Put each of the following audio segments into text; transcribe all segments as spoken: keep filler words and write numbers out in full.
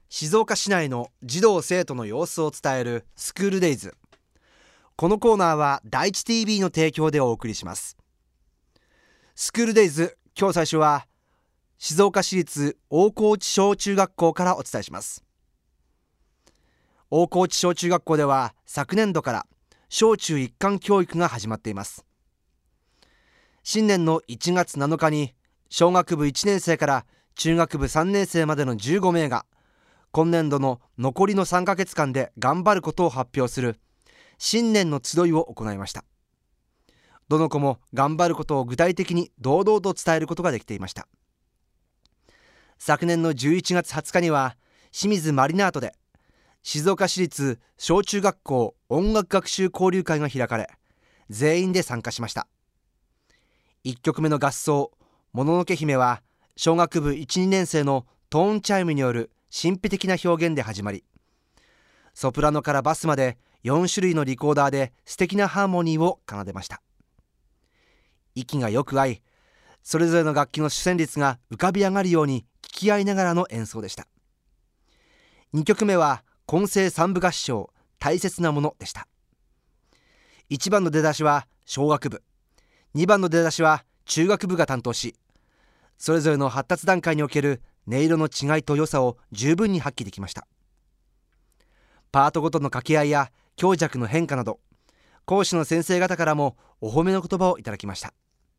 静岡市内の児童生徒の様子を伝えるスクールデイズ。このコーナーは第一 ティービー の提供でお送りします。スクールデイズ、今日最初は静岡市立大河内小中学校からお伝えします。大河内小中学校では昨年度から小中一貫教育が始まっています。新年のいちがつなのかに小学部いちねん生から中学部さんねん生までのじゅうごめいが今年度の残りのさんかげつかんで頑張ることを発表する新年の集いを行いました。どの子も頑張ることを具体的に堂々と伝えることができていました。昨年のじゅういちがつはつかには清水マリナートで静岡市立小中学校音楽学習交流会が開かれ、全員で参加しました。いっきょくめの合奏もののけ姫は小学部いち、にねん生のトーンチャイムによる神秘的な表現で始まり、ソプラノからバスまでよんしゅるいのリコーダーで素敵なハーモニーを奏でました。息がよく合い、それぞれの楽器の主旋律が浮かび上がるように聴き合いながらの演奏でした。にきょくめは混声三部合唱大切なものでした。いちばんの出だしは小学部、にばんの出だしは中学部が担当し、それぞれの発達段階における音色の違いと良さを十分に発揮できました。パートごとの掛け合いや強弱の変化など、講師の先生方からもお褒めの言葉をいただきました。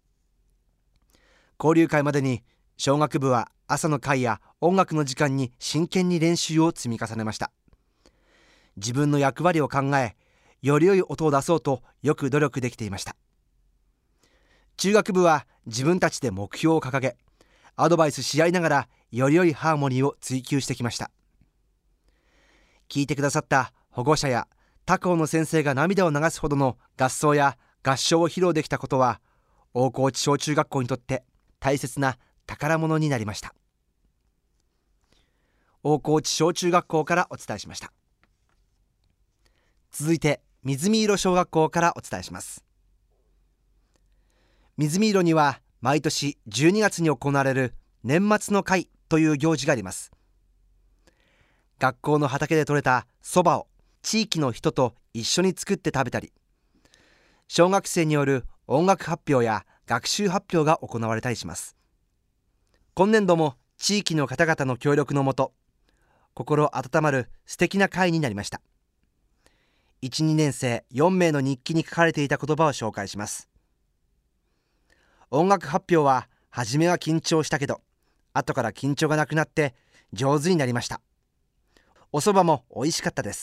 交流会までに小学部は朝の会や音楽の時間に真剣に練習を積み重ねました。自分の役割を考え、より良い音を出そうとよく努力できていました。中学部は自分たちで目標を掲げ、アドバイスし合いながらより良いハーモニーを追求してきました。聞いてくださった保護者や他校の先生が涙を流すほどの合奏や合唱を披露できたことは、大河内小中学校にとって大切な宝物になりました。大河内小中学校からお伝えしました。続いて水見色小学校からお伝えします。水見色には毎年じゅうにがつに行われる年末の会という行事があります。学校の畑で採れたそばを地域の人と一緒に作って食べたり、小学生による音楽発表や学習発表が行われたりします。今年度も地域の方々の協力のもと、心温まる素敵な会になりました。いち、にねん生よんめいの日記に書かれていた言葉を紹介します。音楽発表は初めは緊張したけど、後から緊張がなくなって上手になりました。お蕎麦も美味しかったです。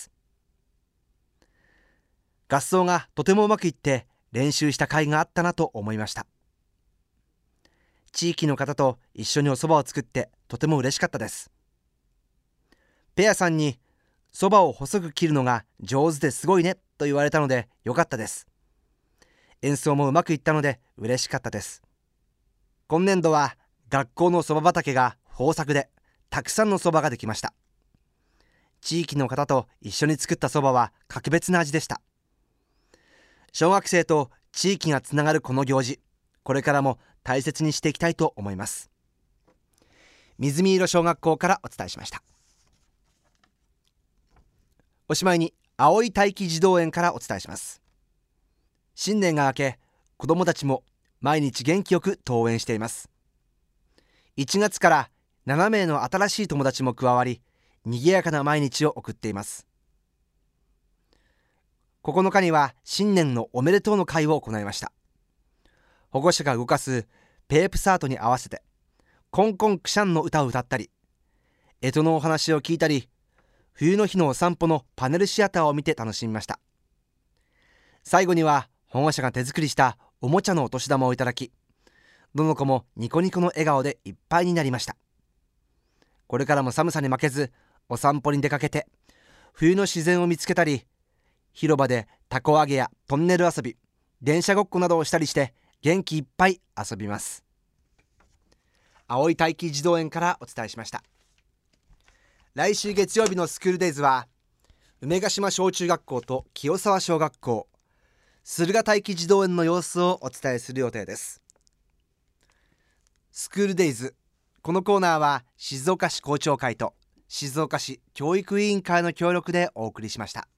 合奏がとてもうまくいって練習した甲斐があったなと思いました。地域の方と一緒にお蕎麦を作ってとても嬉しかったです。ペアさんに蕎麦を細く切るのが上手ですごいねと言われたのでよかったです。演奏もうまくいったので嬉しかったです。今年度は学校のそば畑が豊作でたくさんのそばができました。地域の方と一緒に作ったそばは格別な味でした。小学生と地域がつながるこの行事、これからも大切にしていきたいと思います。水見色小学校からお伝えしました。おしまいに青い待機児童園からお伝えします。新年が明け、子どもたちも毎日元気よく登園しています。いちがつからななめいの新しい友達も加わり、賑やかな毎日を送っています。ここのかには新年のおめでとうの会を行いました。保護者が動かすペープサートに合わせてコンコンクシャンの歌を歌ったり、干支のお話を聞いたり、冬の日のお散歩のパネルシアターを見て楽しみました。最後には保護者が手作りしたおもちゃのお年玉をいただき、どの子もニコニコの笑顔でいっぱいになりました。これからも寒さに負けずお散歩に出かけて、冬の自然を見つけたり、広場でたこ揚げやトンネル遊び、電車ごっこなどをしたりして元気いっぱい遊びます。青い待機児童園からお伝えしました。来週月曜日のスクールデイズは梅ヶ島小中学校と清沢小学校、駿河待機児童園の様子をお伝えする予定です。スクールデイズ、このコーナーは静岡市校長会と静岡市教育委員会の協力でお送りしました。